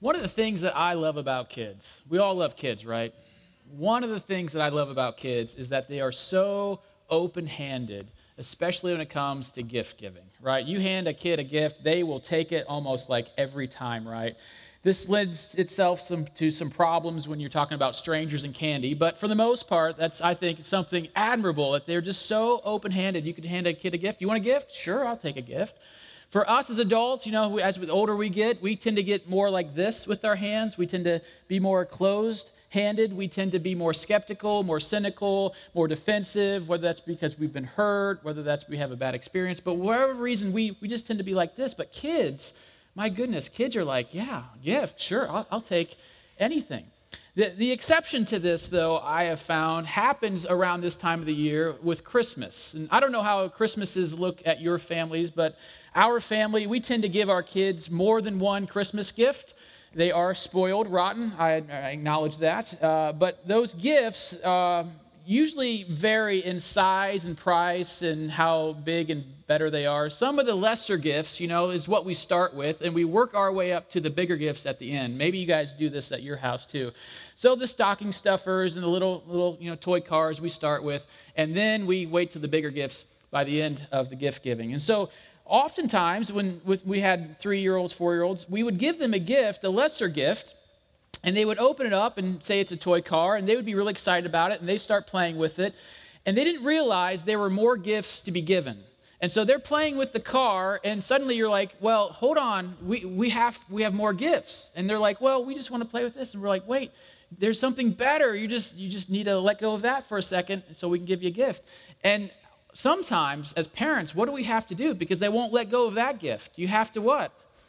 One of the things that I love about kids, we all love kids, right? One of the things that I love about kids is that they are so open-handed, especially when it comes to gift giving, right? You hand a kid a gift, they will take it almost like every time, right? This lends itself to some problems when you're talking about strangers and candy, but for the most part, that's, I think, something admirable, that they're just so open-handed. You could hand a kid a gift. You want a gift? Sure, I'll take a gift. For us as adults, as the older we get, we tend to get more like this with our hands. We tend to be more closed-handed. We tend to be more skeptical, more cynical, more defensive, whether that's because we've been hurt, whether that's we have a bad experience. But whatever reason, we just tend to be like this. But kids, my goodness, kids are like, yeah, gift, sure, I'll take anything. The exception to this, though, I have found, happens around this time of the year with Christmas. And I don't know how Christmases look at your families, but our family, we tend to give our kids more than one Christmas gift. They are spoiled, rotten, I acknowledge that. But those gifts usually vary in size and price and how big and better they are. Some of the lesser gifts, is what we start with, and we work our way up to the bigger gifts at the end. Maybe you guys do this at your house too. So the stocking stuffers and the little toy cars we start with, and then we wait to the bigger gifts by the end of the gift giving. And so oftentimes when we had 3-year-olds, 4-year-olds, we would give them a gift, a lesser gift, and they would open it up and say it's a toy car, and they would be really excited about it, and they'd start playing with it. And they didn't realize there were more gifts to be given. And so they're playing with the car, and suddenly you're like, well, hold on, we have more gifts. And they're like, well, we just want to play with this. And we're like, wait, there's something better. You just need to let go of that for a second so we can give you a gift. And sometimes, as parents, what do we have to do? Because they won't let go of that gift. You have to what?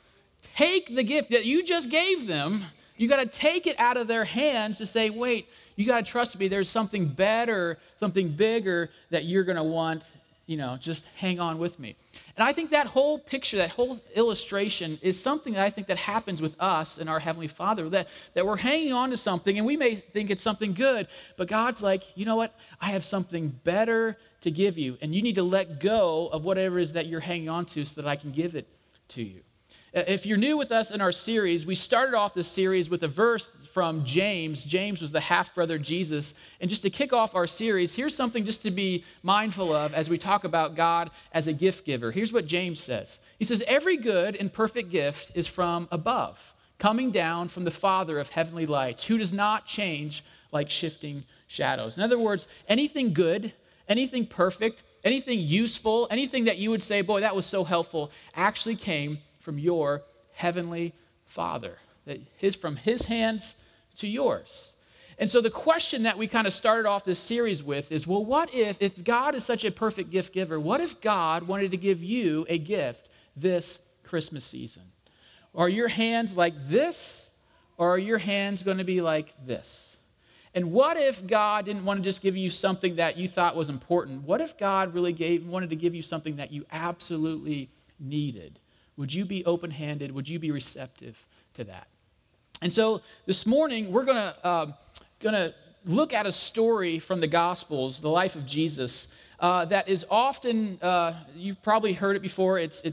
Take the gift that you just gave them. You got to take it out of their hands to say, wait, you got to trust me. There's something better, something bigger that you're going to want. Just hang on with me. And I think that whole picture, that whole illustration is something that I think that happens with us and our Heavenly Father, that we're hanging on to something, and we may think it's something good, but God's like, you know what? I have something better to give you, and you need to let go of whatever it is that you're hanging on to so that I can give it to you. If you're new with us in our series, we started off this series with a verse from James. James was the half-brother Jesus. And just to kick off our series, here's something just to be mindful of as we talk about God as a gift giver. Here's what James says. He says, every good and perfect gift is from above, coming down from the Father of heavenly lights, who does not change like shifting shadows. In other words, anything good, anything perfect, anything useful, anything that you would say, boy, that was so helpful, actually came from your heavenly Father, from his hands to yours. And so the question that we kind of started off this series with is, well, what if God is such a perfect gift giver, what if God wanted to give you a gift this Christmas season? Are your hands like this, or are your hands going to be like this? And what if God didn't want to just give you something that you thought was important? What if God really wanted to give you something that you absolutely needed? Would you be open-handed? Would you be receptive to that? And so this morning, we're going to look at a story from the Gospels, the life of Jesus, that is often, you've probably heard it before, it's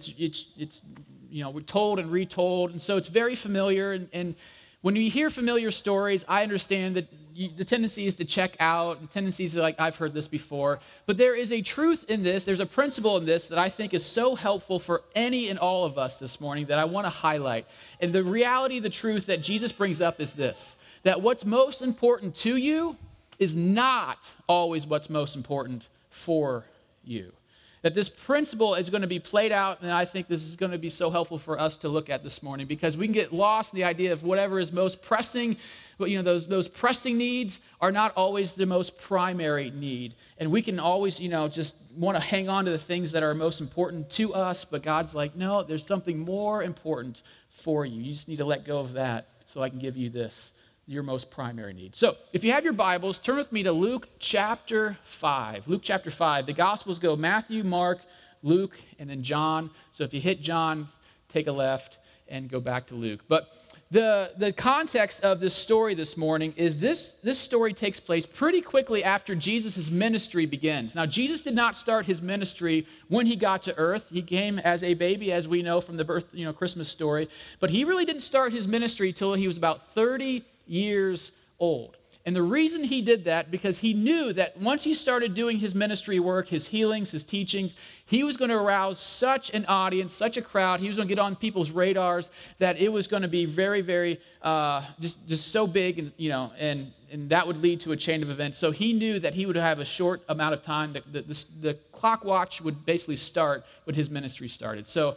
we're told and retold, and so it's very familiar. And when you hear familiar stories, I understand that the tendency is to check out, the tendency is like, I've heard this before. But there is a truth in this, there's a principle in this that I think is so helpful for any and all of us this morning that I want to highlight. And the reality, the truth that Jesus brings up is this, that what's most important to you is not always what's most important for you. That this principle is going to be played out, and I think this is going to be so helpful for us to look at this morning, because we can get lost in the idea of whatever is most pressing. But those pressing needs are not always the most primary need. And we can always, just want to hang on to the things that are most important to us. But God's like, no, there's something more important for you. You just need to let go of that so I can give you this, your most primary need. So if you have your Bibles, turn with me to Luke chapter 5. Luke chapter 5. The Gospels go Matthew, Mark, Luke, and then John. So if you hit John, take a left and go back to Luke. But the context of this story this morning is this story takes place pretty quickly after Jesus' ministry begins. Now, Jesus did not start his ministry when he got to earth. He came as a baby, as we know from the birth, Christmas story. But he really didn't start his ministry till he was about 30 years old. And the reason he did that, because he knew that once he started doing his ministry work, his healings, his teachings, he was going to arouse such an audience, such a crowd. He was going to get on people's radars that it was going to be very, very, just so big, and that would lead to a chain of events. So he knew that he would have a short amount of time. The clock watch would basically start when his ministry started. So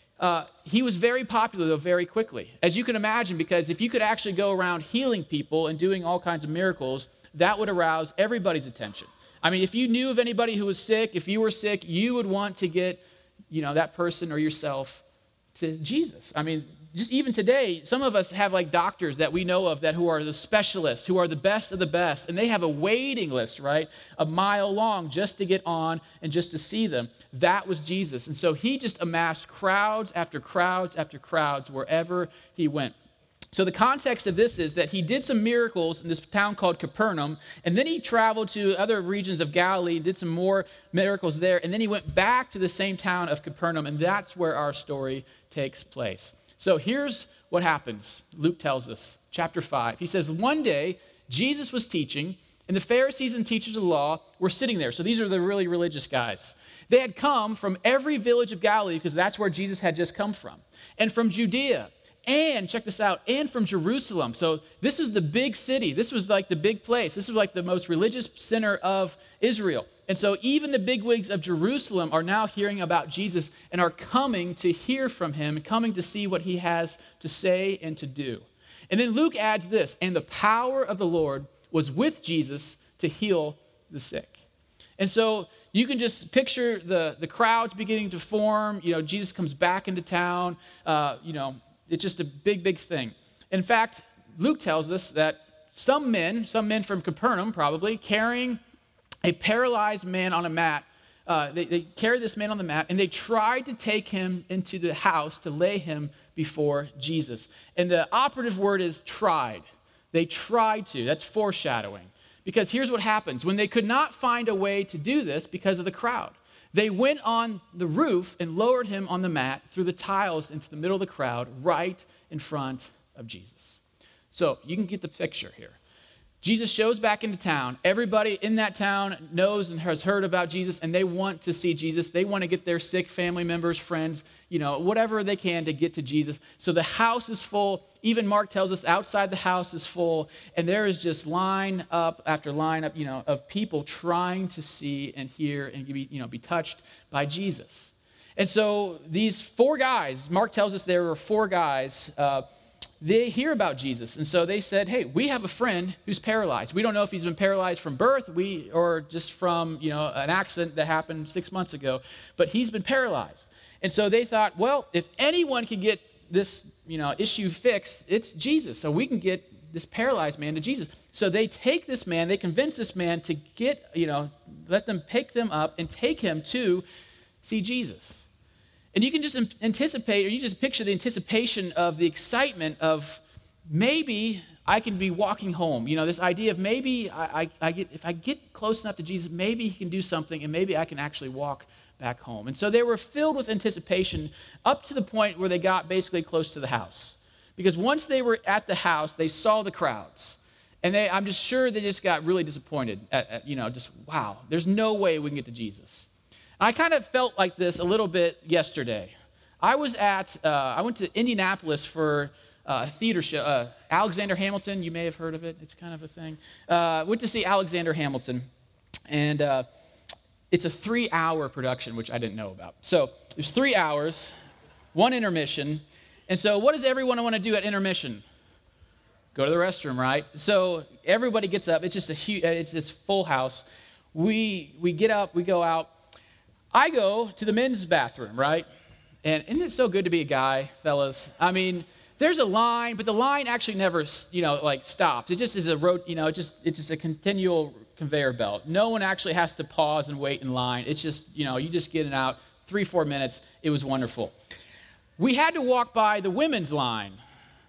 he was very popular, though, very quickly. As you can imagine, because if you could actually go around healing people and doing all kinds of miracles, that would arouse everybody's attention. I mean, if you knew of anybody who was sick, if you were sick, you would want to get, that person or yourself to Jesus. I mean, just even today, some of us have like doctors that we know of who are the specialists, who are the best of the best, and they have a waiting list, right? A mile long just to get on and just to see them. That was Jesus. And so he just amassed crowds after crowds after crowds wherever he went. So the context of this is that he did some miracles in this town called Capernaum, and then he traveled to other regions of Galilee and did some more miracles there, and then he went back to the same town of Capernaum, and that's where our story takes place. So here's what happens. Luke tells us, chapter 5. He says, one day, Jesus was teaching, and the Pharisees and teachers of the law were sitting there. So these are the really religious guys. They had come from every village of Galilee, because that's where Jesus had just come from, and from Judea, and check this out, and from Jerusalem. So this is the big city. This was like the big place. This was like the most religious center of Israel. And so even the bigwigs of Jerusalem are now hearing about Jesus and are coming to hear from him, coming to see what he has to say and to do. And then Luke adds this, and the power of the Lord was with Jesus to heal the sick. And so you can just picture the crowds beginning to form. Jesus comes back into town. It's just a big, big thing. In fact, Luke tells us that some men from Capernaum probably, carrying a paralyzed man on a mat, they carried this man on the mat, and they tried to take him into the house to lay him before Jesus. And the operative word is tried. They tried to. That's foreshadowing. Because here's what happens. When they could not find a way to do this because of the crowd, they went on the roof and lowered him on the mat through the tiles into the middle of the crowd right in front of Jesus. So you can get the picture here. Jesus shows back into town. Everybody in that town knows and has heard about Jesus, and they want to see Jesus. They want to get their sick family members, friends, whatever they can to get to Jesus. So the house is full. Even Mark tells us outside the house is full, and there is just line up after line up, of people trying to see and hear and be touched by Jesus. And so these four guys, Mark tells us there were four guys, they hear about Jesus. And so they said, hey, we have a friend who's paralyzed. We don't know if he's been paralyzed from birth or just from, an accident that happened 6 months ago, but he's been paralyzed. And so they thought, well, if anyone can get this, issue fixed, it's Jesus. So we can get this paralyzed man to Jesus. So they take this man, they convince this man to get, let them pick them up and take him to see Jesus. And you can just anticipate, or you just picture the anticipation of the excitement of maybe I can be walking home. This idea of maybe if I get close enough to Jesus, maybe he can do something, and maybe I can actually walk back home. And so they were filled with anticipation up to the point where they got basically close to the house. Because once they were at the house, they saw the crowds. And I'm just sure they just got really disappointed at just, wow, there's no way we can get to Jesus. I kind of felt like this a little bit yesterday. I went to Indianapolis for a theater show. Alexander Hamilton, you may have heard of it. It's kind of a thing. Went to see Alexander Hamilton, and it's a 3-hour production, which I didn't know about. So there's 3 hours, one intermission. And so what does everyone want to do at intermission? Go to the restroom, right? So everybody gets up. It's just it's this full house. We get up, we go out. I go to the men's bathroom, right? And isn't it so good to be a guy, fellas? I mean, there's a line, but the line actually never, stops. It just is it's just a continual conveyor belt. No one actually has to pause and wait in line. It's just, you just get it out, 3-4 minutes. It was wonderful. We had to walk by the women's line.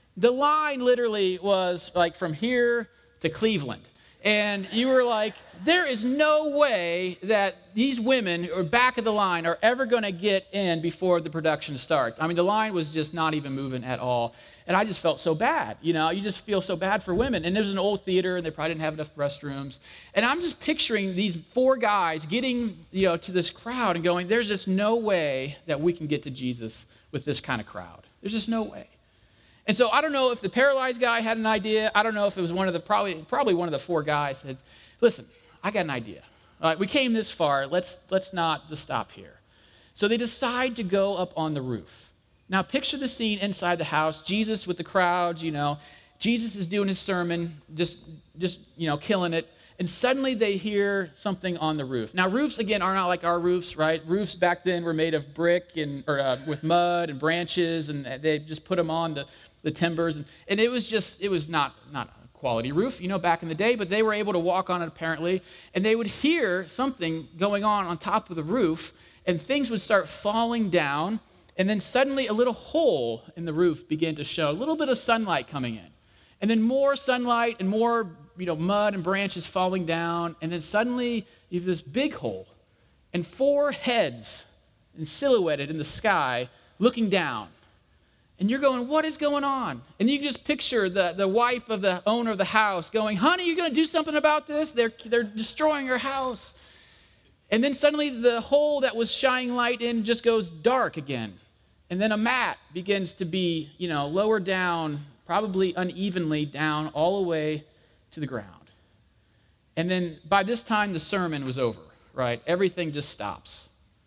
The line literally was like from here to Cleveland. And you were like, there is no way that these women who are back of the line are ever going to get in before the production starts. I mean, the line was just not even moving at all. And I just felt so bad. You know, you just feel so bad for women. And there was an old theater, and they probably didn't have enough restrooms. And I'm just picturing these four guys getting, to this crowd and going, there's just no way that we can get to Jesus with this kind of crowd. There's just no way. And so I don't know if the paralyzed guy had an idea. I don't know if it was one of the, probably one of the four guys said, listen, I got an idea. All right, we came this far. Let's not just stop here. So they decide to go up on the roof. Now picture the scene inside the house. Jesus with the crowds, Jesus is doing his sermon, just killing it. And suddenly they hear something on the roof. Now roofs, again, are not like our roofs, right? Roofs back then were made of brick or with mud and branches, and they just put them on the timbers. And it was not a quality roof, back in the day, but they were able to walk on it apparently. And they would hear something going on top of the roof, and things would start falling down. And then suddenly a little hole in the roof began to show, a little bit of sunlight coming in. And then more sunlight and more mud and branches falling down, and then suddenly you have this big hole and four heads silhouetted in the sky looking down. And you're going, what is going on? And you can just picture the wife of the owner of the house going, honey, you're going to do something about this? They're destroying our house. And then suddenly the hole that was shining light in just goes dark again. And then a mat begins to be, lowered down, probably unevenly down all the way to the ground. And then by this time, the sermon was over, right? Everything just stops.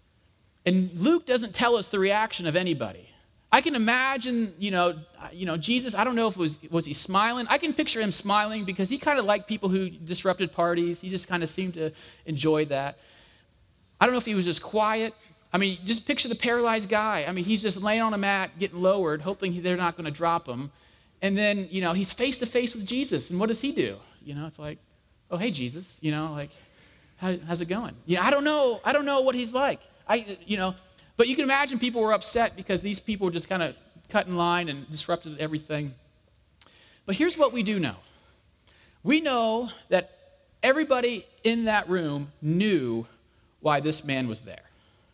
And Luke doesn't tell us the reaction of anybody. I can imagine, Jesus, I don't know if was he smiling? I can picture him smiling because he kind of liked people who disrupted parties. He just kind of seemed to enjoy that. I don't know if he was just quiet. I mean, just picture the paralyzed guy. I mean, he's just laying on a mat, getting lowered, hoping they're not going to drop him. And then, he's face to face with Jesus. And what does he do? It's like, oh, hey, Jesus, how's it going? I don't know what he's like. But you can imagine people were upset because these people were just kind of cut in line and disrupted everything. But here's what we do know. We know that everybody in that room knew why this man was there.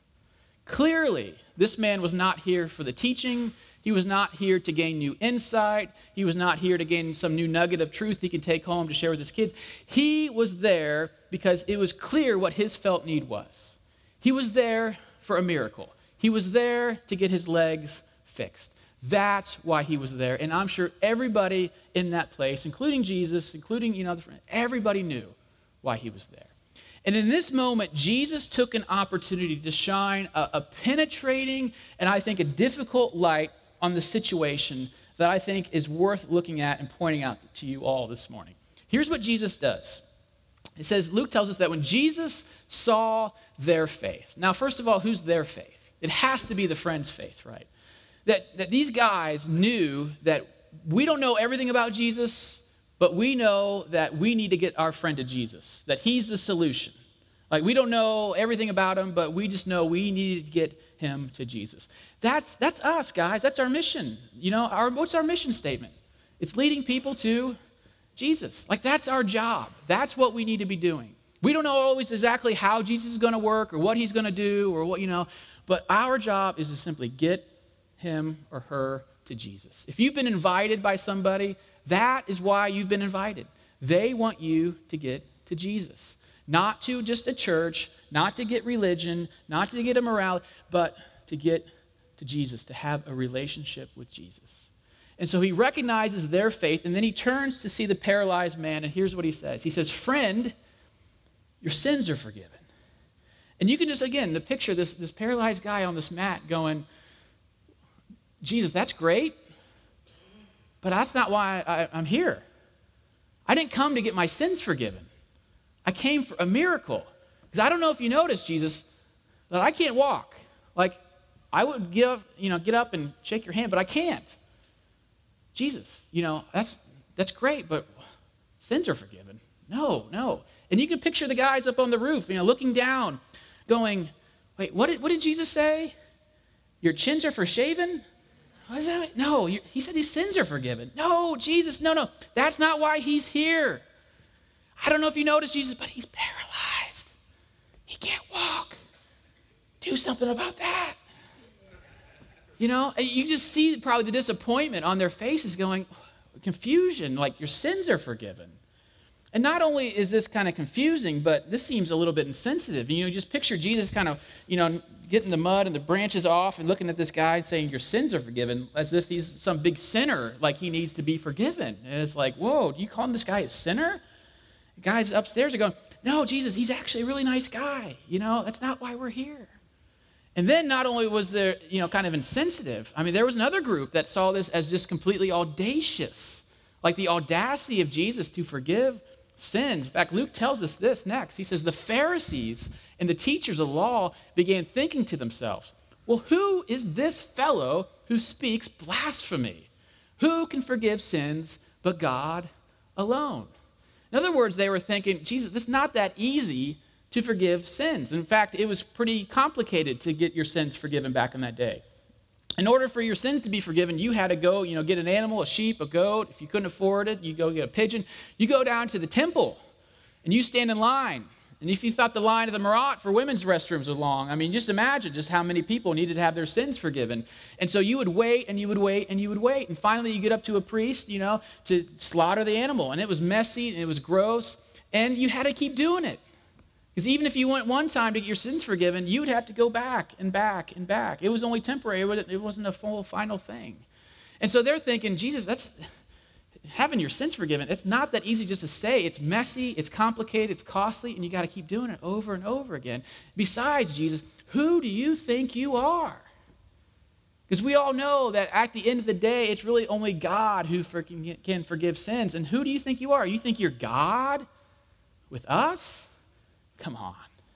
Clearly, this man was not here for the teaching. He was not here to gain new insight. He was not here to gain some new nugget of truth he can take home to share with his kids. He was there because it was clear what his felt need was. He was there for a miracle. He was there to get his legs fixed. That's why he was there. And I'm sure everybody in that place, including Jesus, including, everybody knew why he was there. And in this moment, Jesus took an opportunity to shine a penetrating and I think a difficult light on the situation that I think is worth looking at and pointing out to you all this morning. Here's what Jesus does. It says, Luke tells us that when Jesus saw their faith. Now, first of all, who's their faith? It has to be the friends' faith, right? That these guys knew that we don't know everything about Jesus, but we know that we need to get our friend to Jesus, that he's the solution. Like, we don't know everything about him, but we just know we need to get him to Jesus. That's us, guys. That's our mission. What's our mission statement? It's leading people to Jesus. Like, that's our job. That's what we need to be doing. We don't know always exactly how Jesus is going to work or what he's going to do or what, but our job is to simply get him or her to Jesus. If you've been invited by somebody, that is why you've been invited. They want you to get to Jesus. Not to just a church, not to get religion, not to get a morality, but to get to Jesus, to have a relationship with Jesus. And so he recognizes their faith, and then he turns to see the paralyzed man, and here's what he says. He says, friend, your sins are forgiven. And you can just, again, the picture, this paralyzed guy on this mat going, Jesus, that's great, but that's not why I'm here. I didn't come to get my sins forgiven. I came for a miracle. Because I don't know if you noticed, Jesus, that I can't walk. Like, I would get up and shake your hand, but I can't. Jesus, that's great, but sins are forgiven. No. And you can picture the guys up on the roof, looking down, going, wait, what did Jesus say? Your chins are for shaven? What does that mean? No, he said his sins are forgiven. No, Jesus, no. That's not why he's here. I don't know if you noticed Jesus, but he's paralyzed. He can't walk. Do something about that. You just see probably the disappointment on their faces going, confusion, like your sins are forgiven. And not only is this kind of confusing, but this seems a little bit insensitive. Just picture Jesus kind of, getting the mud and the branches off and looking at this guy saying, your sins are forgiven, as if he's some big sinner, like he needs to be forgiven. And it's like, whoa, do you call this guy a sinner? The guys upstairs are going, no, Jesus, he's actually a really nice guy. That's not why we're here. And then not only was there, kind of insensitive, there was another group that saw this as just completely audacious, like the audacity of Jesus to forgive sins. In fact, Luke tells us this next. He says, the Pharisees and the teachers of law began thinking to themselves, well, who is this fellow who speaks blasphemy? Who can forgive sins but God alone? In other words, they were thinking, Jesus, it's not that easy to forgive sins. In fact, it was pretty complicated to get your sins forgiven back in that day. In order for your sins to be forgiven, you had to go, get an animal, a sheep, a goat. If you couldn't afford it, you go get a pigeon. You go down to the temple and you stand in line. And if you thought the line of the Marat for women's restrooms was long, just imagine just how many people needed to have their sins forgiven. And so you would wait and you would wait and you would wait. And finally you get up to a priest, to slaughter the animal. And it was messy and it was gross. And you had to keep doing it. Because even if you went one time to get your sins forgiven, you would have to go back and back and back. It was only temporary. It wasn't a full, final thing. And so they're thinking, Jesus, that's having your sins forgiven. It's not that easy just to say. It's messy, it's complicated, it's costly, and you got to keep doing it over and over again. Besides, Jesus, who do you think you are? Because we all know that at the end of the day, it's really only God who can forgive sins. And who do you think you are? You think you're God with us? Come on.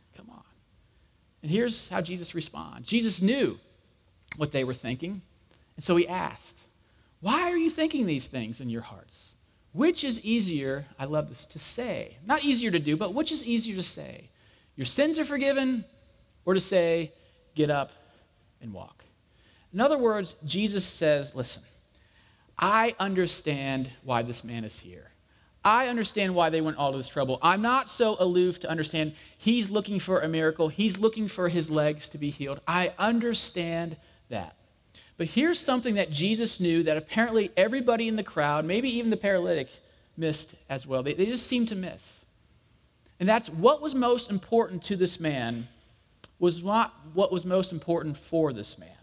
And here's how Jesus responds. Jesus knew what they were thinking, and so he asked, why are you thinking these things in your hearts? Which is easier, I love this, to say? Not easier to do, but which is easier to say? Your sins are forgiven, or to say, get up and walk? In other words, Jesus says, listen, I understand why this man is here. I understand why they went all to this trouble. I'm not so aloof to understand he's looking for a miracle. He's looking for his legs to be healed. I understand that. But here's something that Jesus knew that apparently everybody in the crowd, maybe even the paralytic, missed as well. They just seemed to miss. And that's what was most important to this man was not what was most important for this man.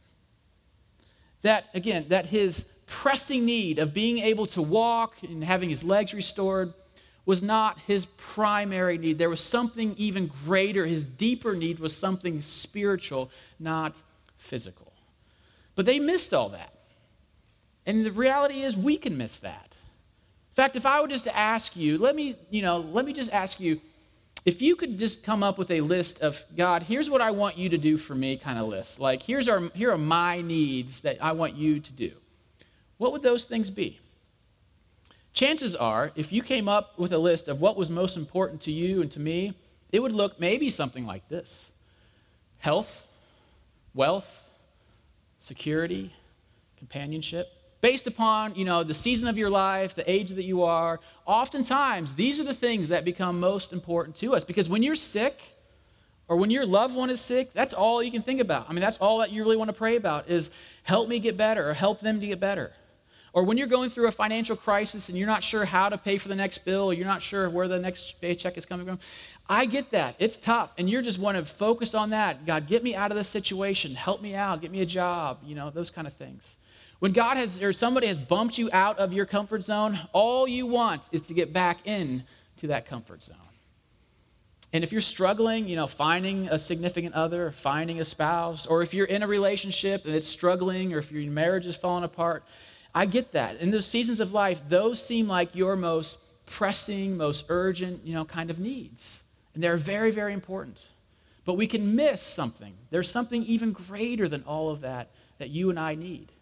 That his pressing need of being able to walk and having his legs restored was not his primary need. There was something even greater. His deeper need was something spiritual, not physical. But they missed all that. And the reality is we can miss that. In fact, if I were just to ask you, let me just ask you, if you could just come up with a list of, God, here's what I want you to do for me kind of list. Like, here are my needs that I want you to do. What would those things be? Chances are, if you came up with a list of what was most important to you and to me, it would look maybe something like this. Health, wealth, security, companionship. Based upon, the season of your life, the age that you are, oftentimes these are the things that become most important to us. Because when you're sick, or when your loved one is sick, that's all you can think about. That's all that you really want to pray about is help me get better or help them to get better. Or when you're going through a financial crisis and you're not sure how to pay for the next bill or you're not sure where the next paycheck is coming from, I get that. It's tough. And you just want to focus on that. God, get me out of this situation. Help me out. Get me a job. Those kind of things. When somebody has bumped you out of your comfort zone, all you want is to get back into that comfort zone. And if you're struggling, finding a significant other, finding a spouse, or if you're in a relationship and it's struggling, or if your marriage is falling apart, I get that. In those seasons of life, those seem like your most pressing, most urgent, kind of needs. And they're very, very important. But we can miss something. There's something even greater than all of that you and I need.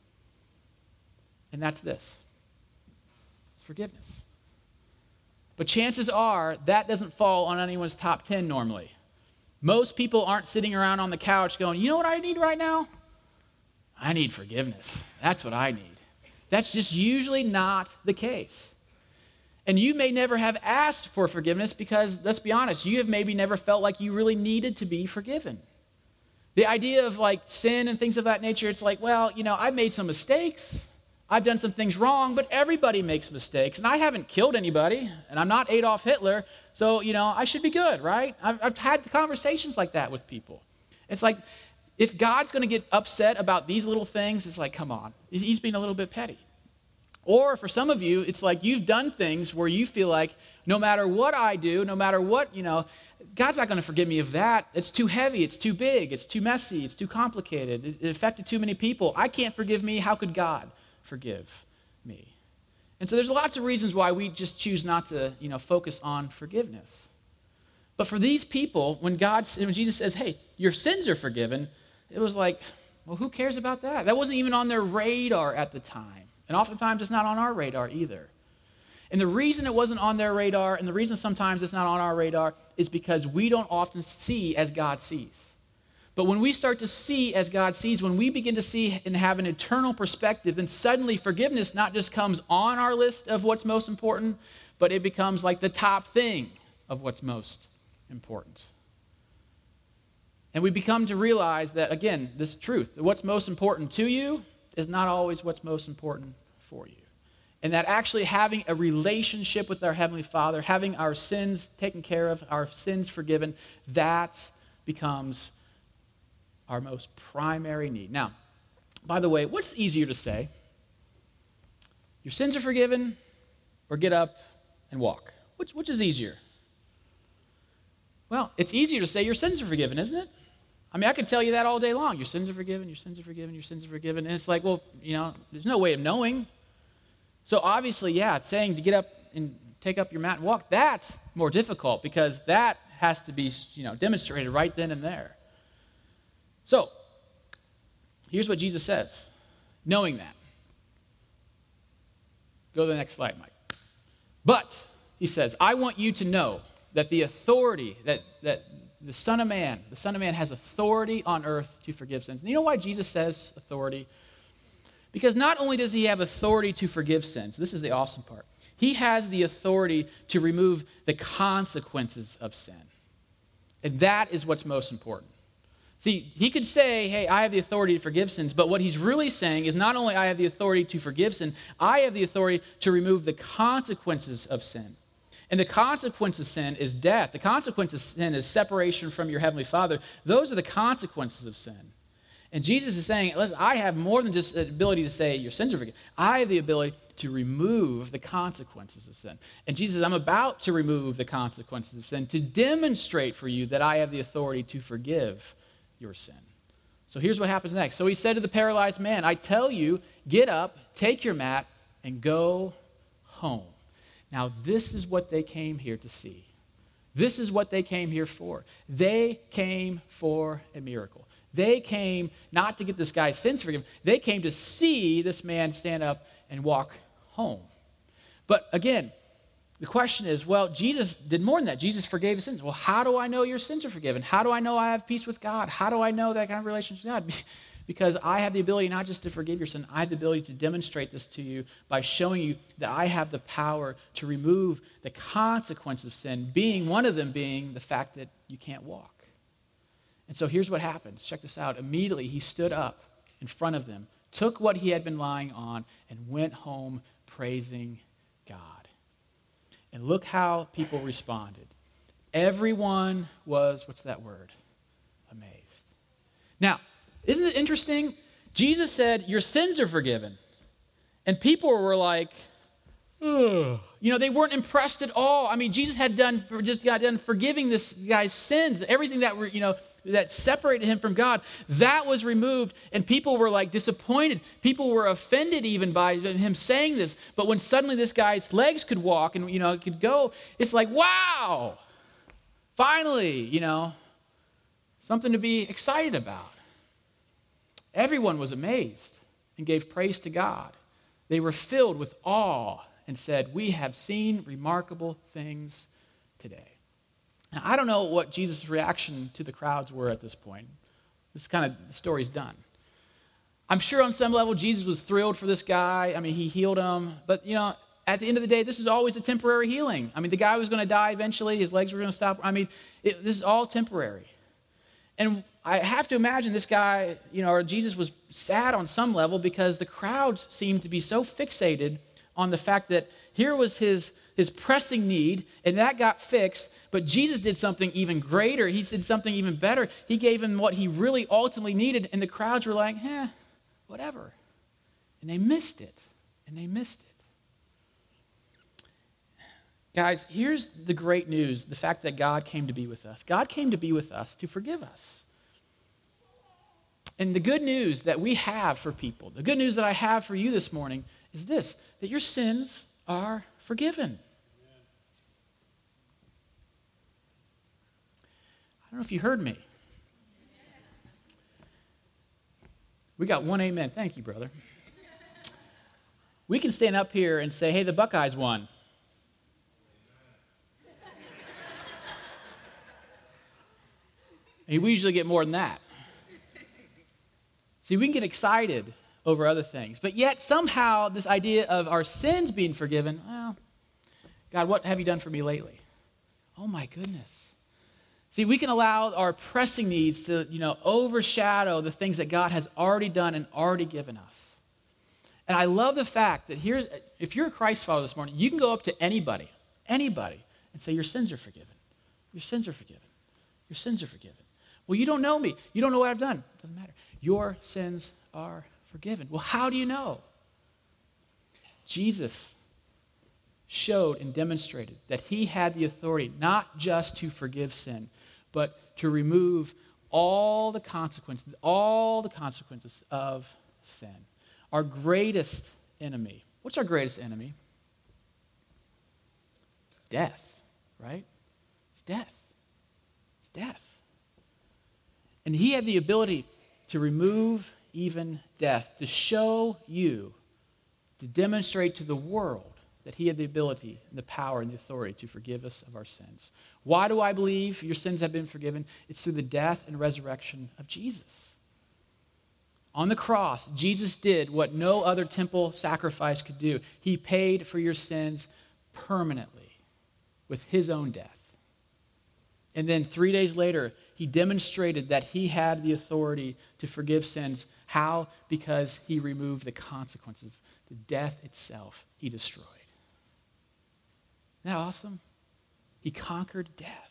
And that's this. It's forgiveness. But chances are that doesn't fall on anyone's top 10 normally. Most people aren't sitting around on the couch going, you know what I need right now? I need forgiveness. That's what I need. That's just usually not the case. And you may never have asked for forgiveness because, let's be honest, you have maybe never felt like you really needed to be forgiven. The idea of like sin and things of that nature, it's like, well, I've made some mistakes. I've done some things wrong, but everybody makes mistakes. And I haven't killed anybody, and I'm not Adolf Hitler, so, I should be good, right? I've had conversations like that with people. It's like, if God's going to get upset about these little things, it's like, come on, he's being a little bit petty. Or for some of you, it's like you've done things where you feel like no matter what I do, no matter what, God's not going to forgive me of that. It's too heavy. It's too big. It's too messy. It's too complicated. It affected too many people. I can't forgive me. How could God forgive me? And so there's lots of reasons why we just choose not to, focus on forgiveness. But for these people, when Jesus says, hey, your sins are forgiven, it was like, well, who cares about that? That wasn't even on their radar at the time. And oftentimes it's not on our radar either. And the reason it wasn't on their radar, and the reason sometimes it's not on our radar, is because we don't often see as God sees. But when we start to see as God sees, when we begin to see and have an eternal perspective, then suddenly forgiveness not just comes on our list of what's most important, but it becomes like the top thing of what's most important. And we become to realize that, again, this truth, that what's most important to you is not always what's most important for you. And that actually having a relationship with our Heavenly Father, having our sins taken care of, our sins forgiven, that becomes our most primary need. Now, by the way, what's easier to say? Your sins are forgiven, or get up and walk? Which is easier? Well, it's easier to say your sins are forgiven, isn't it? I mean, I could tell you that all day long. Your sins are forgiven, your sins are forgiven, your sins are forgiven. And it's like, well, there's no way of knowing. So obviously, yeah, it's saying to get up and take up your mat and walk, that's more difficult because that has to be, demonstrated right then and there. So here's what Jesus says, knowing that. Go to the next slide, Mike. But, he says, I want you to know that the authority, that the Son of Man has authority on earth to forgive sins. And you know why Jesus says authority? Because not only does he have authority to forgive sins, this is the awesome part, he has the authority to remove the consequences of sin. And that is what's most important. See, he could say, hey, I have the authority to forgive sins, but what he's really saying is not only I have the authority to forgive sin, I have the authority to remove the consequences of sin. And the consequence of sin is death. The consequence of sin is separation from your Heavenly Father. Those are the consequences of sin. And Jesus is saying, listen, I have more than just the ability to say your sins are forgiven. I have the ability to remove the consequences of sin. And Jesus says, I'm about to remove the consequences of sin to demonstrate for you that I have the authority to forgive your sin. So here's what happens next. So he said to the paralyzed man, I tell you, get up, take your mat, and go home. Now, this is what they came here to see. This is what they came here for. They came for a miracle. They came not to get this guy's sins forgiven. They came to see this man stand up and walk home. But again, the question is, well, Jesus did more than that. Jesus forgave his sins. Well, how do I know your sins are forgiven? How do I know I have peace with God? How do I know that kind of relationship with God? Because I have the ability not just to forgive your sin, I have the ability to demonstrate this to you by showing you that I have the power to remove the consequences of sin, one of them being the fact that you can't walk. And so here's what happens. Check this out. Immediately he stood up in front of them, took what he had been lying on, and went home praising God. And look how people responded. Everyone was, what's that word? Amazed. Now, isn't it interesting? Jesus said, your sins are forgiven. And people were like, ugh. They weren't impressed at all. I mean, Jesus just got done forgiving this guy's sins. Everything that separated him from God, that was removed. And people were like disappointed. People were offended even by him saying this. But when suddenly this guy's legs could walk and, could go, it's like, wow, finally, something to be excited about. Everyone was amazed and gave praise to God. They were filled with awe and said, we have seen remarkable things today. Now, I don't know what Jesus' reaction to the crowds were at this point. This is kind of, the story's done. I'm sure on some level Jesus was thrilled for this guy. I mean, he healed him. But, at the end of the day, this is always a temporary healing. I mean, the guy was going to die eventually. His legs were going to stop. I mean, this is all temporary. And I have to imagine this guy, or Jesus was sad on some level because the crowds seemed to be so fixated on the fact that here was his pressing need, and that got fixed, but Jesus did something even greater. He did something even better. He gave him what he really ultimately needed, and the crowds were like, whatever. And they missed it. Guys, here's the great news, the fact that God came to be with us. God came to be with us to forgive us. And the good news that we have for people, the good news that I have for you this morning is this, that your sins are forgiven. I don't know if you heard me. We got one amen. Thank you, brother. We can stand up here and say, hey, the Buckeyes won. And we usually get more than that. See, we can get excited over other things. But yet, somehow, this idea of our sins being forgiven, well, God, what have you done for me lately? Oh, my goodness. See, we can allow our pressing needs to, overshadow the things that God has already done and already given us. And I love the fact that if you're a Christ follower this morning, you can go up to anybody, and say, your sins are forgiven. Your sins are forgiven. Your sins are forgiven. Well, you don't know me. You don't know what I've done. It doesn't matter. Your sins are forgiven. Well, how do you know? Jesus showed and demonstrated that he had the authority not just to forgive sin, but to remove all the consequences of sin. Our greatest enemy. What's our greatest enemy? It's death, right? It's death. It's death. And he had the ability to remove even death, to show you, to demonstrate to the world that he had the ability, the power, and the authority to forgive us of our sins. Why do I believe your sins have been forgiven? It's through the death and resurrection of Jesus. On the cross, Jesus did what no other temple sacrifice could do. He paid for your sins permanently with his own death. And then 3 days later, he demonstrated that he had the authority to forgive sins. How? Because he removed the consequences. The death itself he destroyed. Isn't that awesome? He conquered death.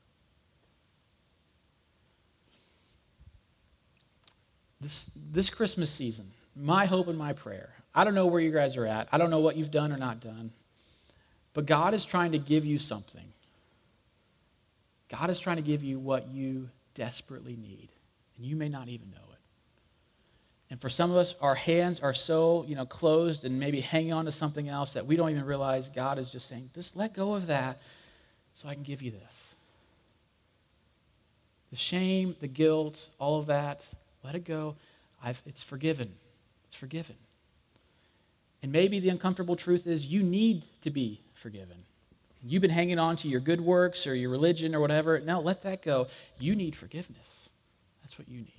This Christmas season, my hope and my prayer, I don't know where you guys are at. I don't know what you've done or not done. But God is trying to give you something. God is trying to give you what you desperately need, and you may not even know it. And for some of us, our hands are so, closed and maybe hanging on to something else that we don't even realize God is just saying, just let go of that so I can give you this. The shame, the guilt, all of that, let it go. It's forgiven. It's forgiven. And maybe the uncomfortable truth is you need to be forgiven. You've been hanging on to your good works or your religion or whatever. No, let that go. You need forgiveness. That's what you need.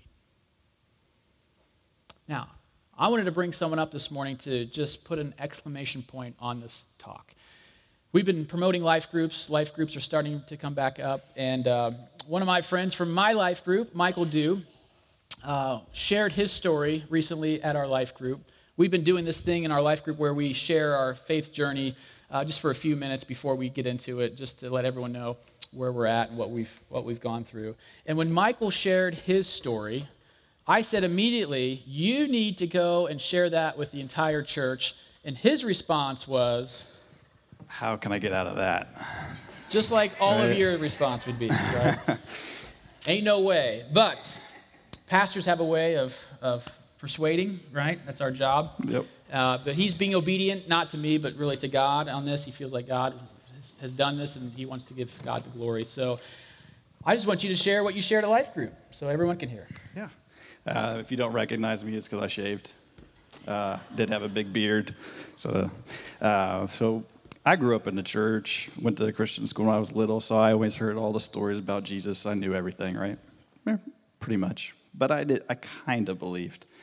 Now, I wanted to bring someone up this morning to just put an exclamation point on this talk. We've been promoting life groups. Life groups are starting to come back up. And one of my friends from my life group, Michael Dew, shared his story recently at our life group. We've been doing this thing in our life group where we share our faith journey just for a few minutes before we get into it, just to let everyone know where we're at and what we've gone through. And when Michael shared his story, I said immediately, you need to go and share that with the entire church. And his response was, how can I get out of that? Just like all of your response would be, right? Ain't no way. But pastors have a way of persuading, right? That's our job. Yep. But he's being obedient, not to me, but really to God on this. He feels like God has done this, and he wants to give God the glory. So I just want you to share what you shared at Life Group so everyone can hear. Yeah. If you don't recognize me, it's because I shaved. Did have a big beard. So I grew up in the church, went to Christian school when I was little, so I always heard all the stories about Jesus. I knew everything, right? Pretty much. But I kind of believed.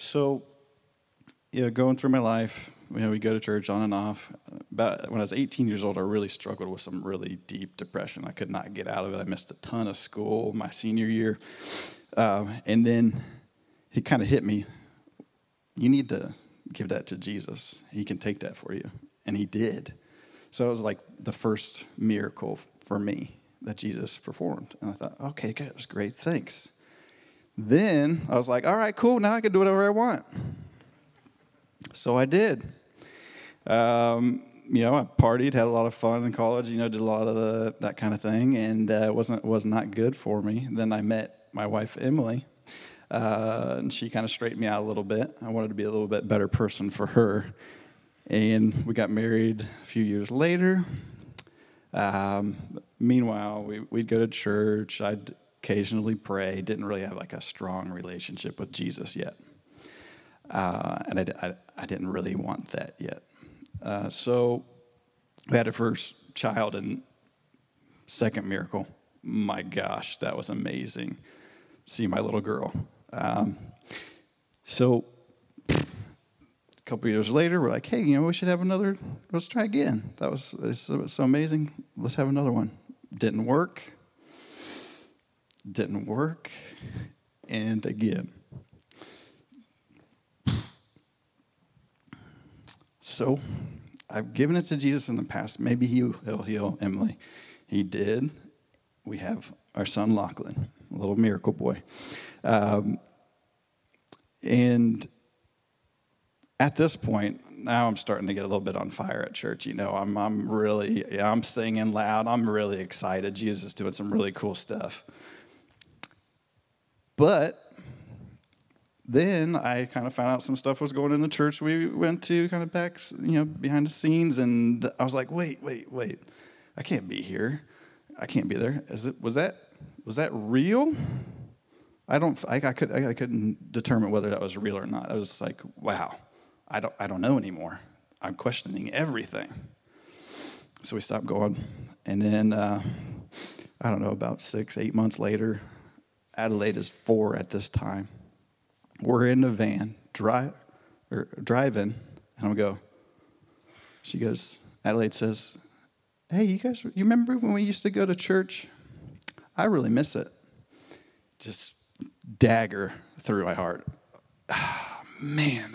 So, going through my life, we go to church on and off. About when I was 18 years old, I really struggled with some really deep depression. I could not get out of it. I missed a ton of school my senior year. And then it kind of hit me. You need to give that to Jesus. He can take that for you. And he did. So it was like the first miracle for me that Jesus performed. And I thought, okay, that was great. Thanks. Then I was like, all right, cool. Now I can do whatever I want. So I did. I partied, had a lot of fun in college, did a lot of that kind of thing, and it was not good for me. Then I met my wife, Emily, and she kind of straightened me out a little bit. I wanted to be a little bit better person for her, and we got married a few years later. Meanwhile, we'd go to church. I'd occasionally pray. Didn't really have like a strong relationship with Jesus yet. And I didn't really want that yet. So we had our first child, and second miracle. My gosh, that was amazing. See my little girl. So a couple years later, we're like, hey, we should have another. Let's try again. That was so amazing. Let's have another one. Didn't work. And again. So I've given it to Jesus in the past. Maybe he'll heal Emily. He did. We have our son Lachlan, a little miracle boy. And at this point, now I'm starting to get a little bit on fire at church. I'm singing loud. I'm really excited. Jesus is doing some really cool stuff. But then I kind of found out some stuff was going in the church we went to, kind of back, behind the scenes, and I was like, wait, I can't be here. I can't be there. Was that real? I couldn't determine whether that was real or not. I was like, wow, I don't know anymore. I'm questioning everything. So we stopped going, and then about 6-8 months later, Adelaide is 4 at this time. We're in the van, driving, and Adelaide says, hey, you guys, you remember when we used to go to church? I really miss it. Just dagger through my heart. Man,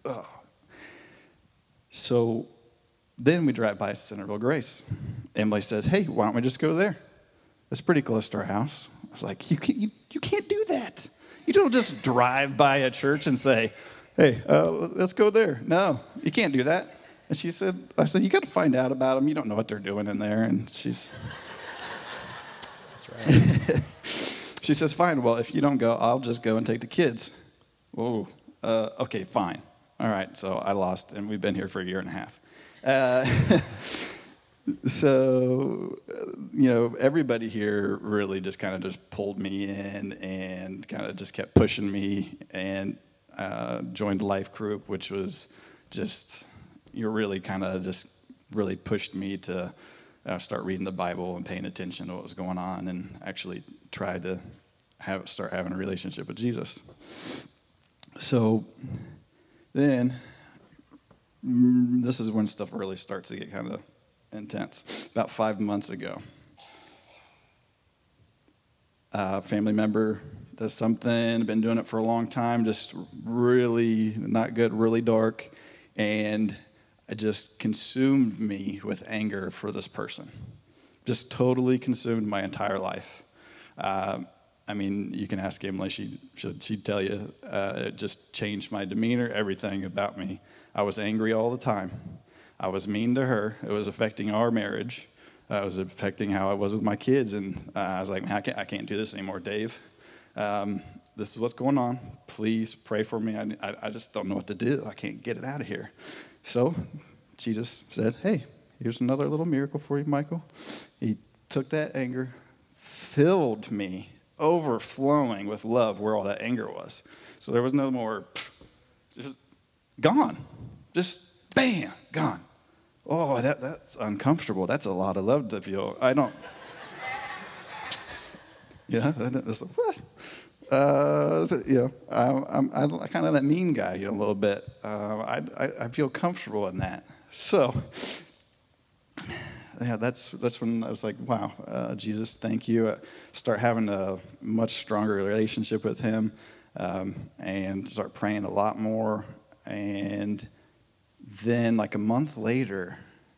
So then we drive by Centerville Grace. Emily says, hey, why don't we just go there? It's pretty close to our house. I was like, you can't do that. You don't just drive by a church and say, hey, let's go there. No, you can't do that. And I said, you got to find out about them. You don't know what they're doing in there. And she's... That's right. She says, fine, well, if you don't go, I'll just go and take the kids. Whoa, okay, fine. All right, so I lost, and we've been here for a year and a half. So, everybody here really just kind of just pulled me in and kind of just kept pushing me, and joined Life Group, which was just, really kind of just really pushed me to start reading the Bible and paying attention to what was going on, and actually try to start having a relationship with Jesus. So then, this is when stuff really starts to get kind of intense. About 5 months ago, a family member does something, been doing it for a long time, just really not good, really dark, and it just consumed me with anger for this person. Just totally consumed my entire life. You can ask Emily, she'd tell you, it just changed my demeanor, everything about me. I was angry all the time. I was mean to her. It was affecting our marriage. It was affecting how I was with my kids. And I was like, man, I can't do this anymore, Dave. This is what's going on. Please pray for me. I just don't know what to do. I can't get it out of here. So Jesus said, hey, here's another little miracle for you, Michael. He took that anger, filled me, overflowing with love where all that anger was. So there was no more, just gone. Just bam, gone. Oh, that's uncomfortable. That's a lot of love to feel. I don't. Yeah, that's what? I'm kind of that mean guy, a little bit. I feel comfortable in that. So, yeah, that's when I was like, wow, Jesus, thank you. Start having a much stronger relationship with him, and start praying a lot more. And then, like a month later,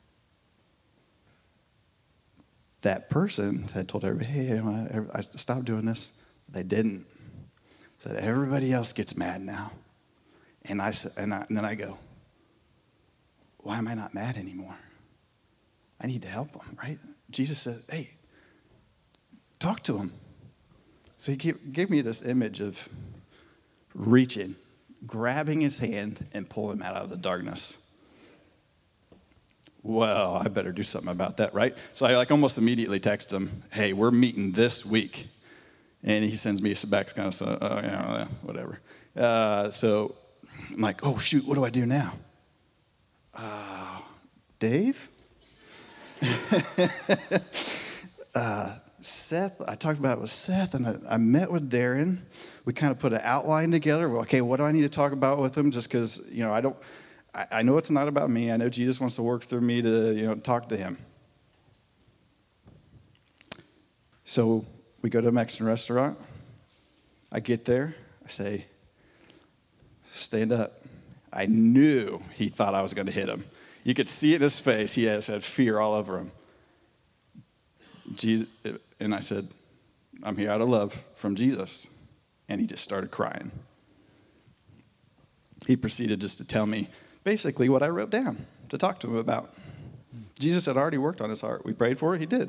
that person had told everybody, hey, I stopped doing this. They didn't. Said everybody else gets mad now. And then I go, why am I not mad anymore? I need to help them, right? Jesus said, hey, talk to him. So he gave me this image of reaching, grabbing his hand, and pulling him out of the darkness. Well, I better do something about that, right? So I almost immediately text him, hey, we're meeting this week. And he sends me back kind of, whatever. So I'm like, oh, shoot, what do I do now? Dave? Seth, I talked about it with Seth, and I met with Darren. We kind of put an outline together. Well, okay, what do I need to talk about with him? Just because, I know it's not about me. I know Jesus wants to work through me to, talk to him. So we go to a Mexican restaurant. I get there. I say, stand up. I knew he thought I was going to hit him. You could see it in his face. He had fear all over him. Jesus, and I said, I'm here out of love from Jesus. And he just started crying. He proceeded just to tell me basically what I wrote down to talk to him about. Jesus had already worked on his heart. We prayed for it. He did.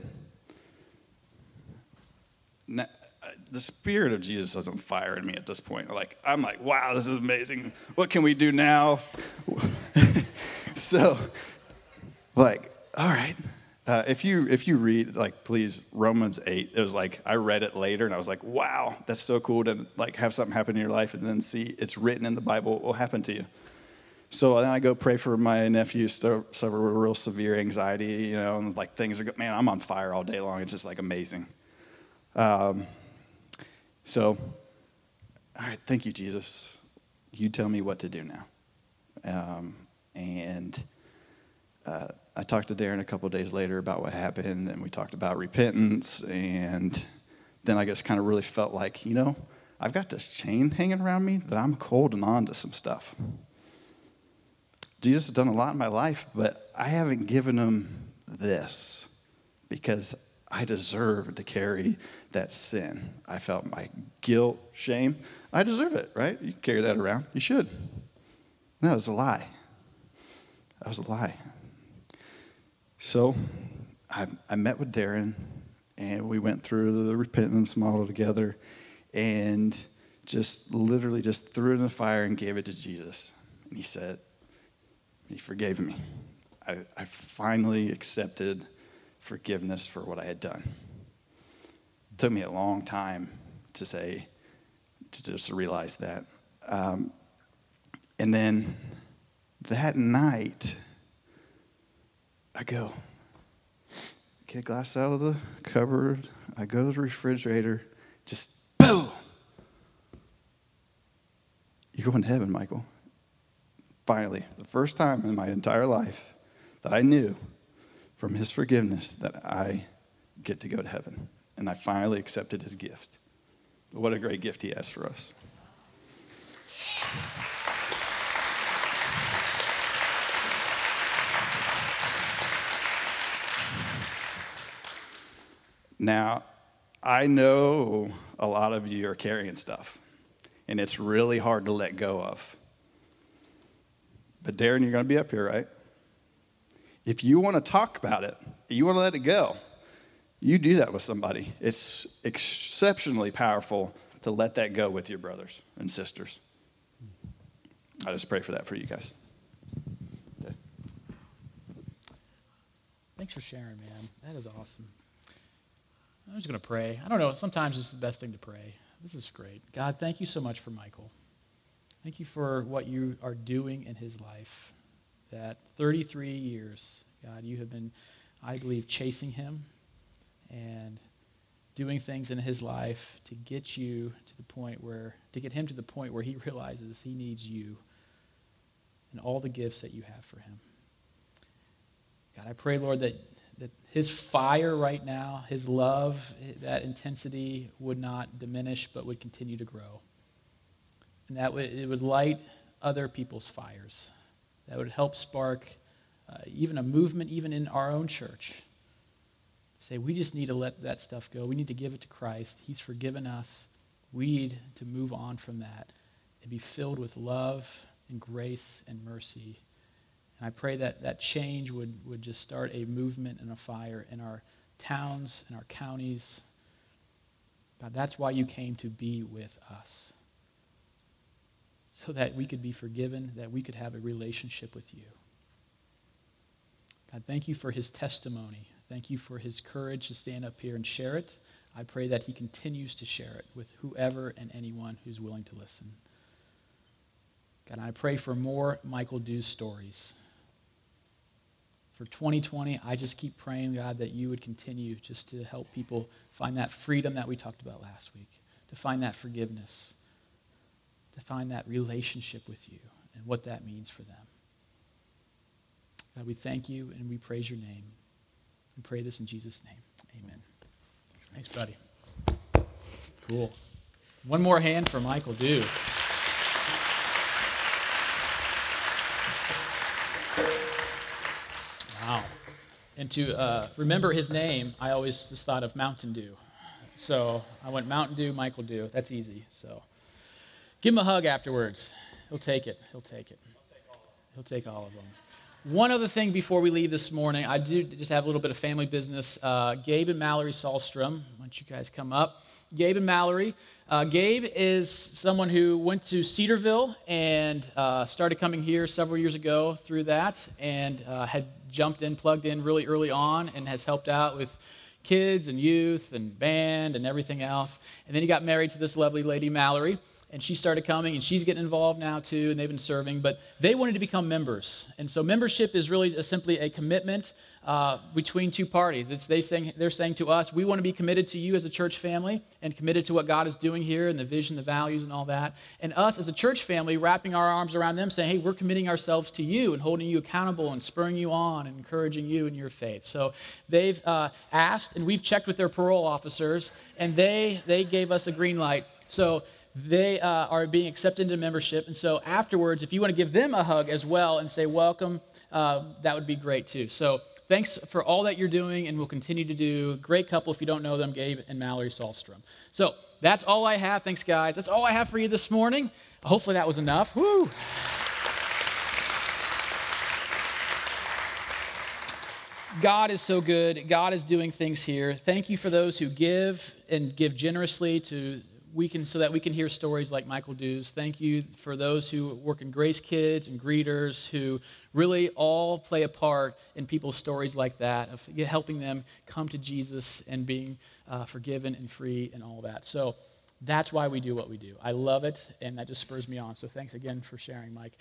Now, the Spirit of Jesus is on fire in me at this point. I'm like, wow, this is amazing. What can we do now? So, all right. If you read, please, Romans 8, it was I read it later, and I was like, wow, that's so cool to, have something happen in your life and then see it's written in the Bible what will happen to you. So then I go pray for my nephew, suffer with real severe anxiety, and, things are, man, I'm on fire all day long. It's just, amazing. So, all right, thank you, Jesus. You tell me what to do now. I talked to Darren a couple of days later about what happened, and we talked about repentance, and then I just kind of really felt like, I've got this chain hanging around me that I'm holding on to some stuff. Jesus has done a lot in my life, but I haven't given him this because I deserve to carry that sin. I felt my guilt, shame. I deserve it, right? You carry that around. You should. No, it was a lie. That was a lie. So I met with Darren, and we went through the repentance model together, and just literally just threw it in the fire and gave it to Jesus. And he said, he forgave me. I finally accepted forgiveness for what I had done. It took me a long time to just realize that. And then that night, I go, get a glass out of the cupboard. I go to the refrigerator, just boom. You're going to heaven, Michael. Finally, the first time in my entire life that I knew from his forgiveness that I get to go to heaven. And I finally accepted his gift. What a great gift he has for us. Now, I know a lot of you are carrying stuff, and it's really hard to let go of. But Darren, you're going to be up here, right? If you want to talk about it, you want to let it go, you do that with somebody. It's exceptionally powerful to let that go with your brothers and sisters. I just pray for that for you guys. Okay. Thanks for sharing, man. That is awesome. I'm just going to pray. I don't know, sometimes it's the best thing to pray. This is great. God, thank you so much for Michael. Thank you for what you are doing in his life. That 33 years, God, you have been, I believe, chasing him and doing things in his life to get him to the point where he realizes he needs you and all the gifts that you have for him. God, I pray, Lord, that his fire right now, his love, that intensity would not diminish but would continue to grow. And that it would light other people's fires. That would help spark even a movement, even in our own church. Say, we just need to let that stuff go. We need to give it to Christ. He's forgiven us. We need to move on from that and be filled with love and grace and mercy. And I pray that that change would just start a movement and a fire in our towns and our counties. God, that's why you came to be with us. So that we could be forgiven, that we could have a relationship with you. God, thank you for his testimony. Thank you for his courage to stand up here and share it. I pray that he continues to share it with whoever and anyone who's willing to listen. God, I pray for more Michael Dews stories. For 2020, I just keep praying, God, that you would continue just to help people find that freedom that we talked about last week, to find that forgiveness, to find that relationship with you and what that means for them. God, we thank you and we praise your name. We pray this in Jesus' name. Amen. Thanks, buddy. Cool. One more hand for Michael Dews. Wow. And to remember his name, I always just thought of Mountain Dew. So I went Mountain Dew, Michael Dew. That's easy. So give him a hug afterwards. He'll take it. He'll take it. He'll take all of them. One other thing before we leave this morning, I do just have a little bit of family business. Gabe and Mallory Sahlstrom, why don't you guys come up? Gabe and Mallory. Gabe is someone who went to Cedarville and started coming here several years ago through that and had plugged in really early on and has helped out with kids and youth and band and everything else. And then he got married to this lovely lady, Mallory. And she started coming, and she's getting involved now too, and they've been serving. But they wanted to become members. And so membership is really simply a commitment between two parties. They're saying to us, we want to be committed to you as a church family and committed to what God is doing here and the vision, the values, and all that. And us as a church family wrapping our arms around them saying, hey, we're committing ourselves to you and holding you accountable and spurring you on and encouraging you in your faith. So they've asked, and we've checked with their parole officers, and they gave us a green light. So they are being accepted into membership. And so afterwards, if you want to give them a hug as well and say welcome, that would be great too. So thanks for all that you're doing and will continue to do. Great couple if you don't know them, Gabe and Mallory Sahlstrom. So that's all I have. Thanks, guys. That's all I have for you this morning. Hopefully that was enough. Woo! God is so good. God is doing things here. Thank you for those who give and give generously so that we can hear stories like Michael Dews. Thank you for those who work in Grace Kids and greeters who really all play a part in people's stories like that, of helping them come to Jesus and being forgiven and free and all that. So that's why we do what we do. I love it, and that just spurs me on. So thanks again for sharing, Mike.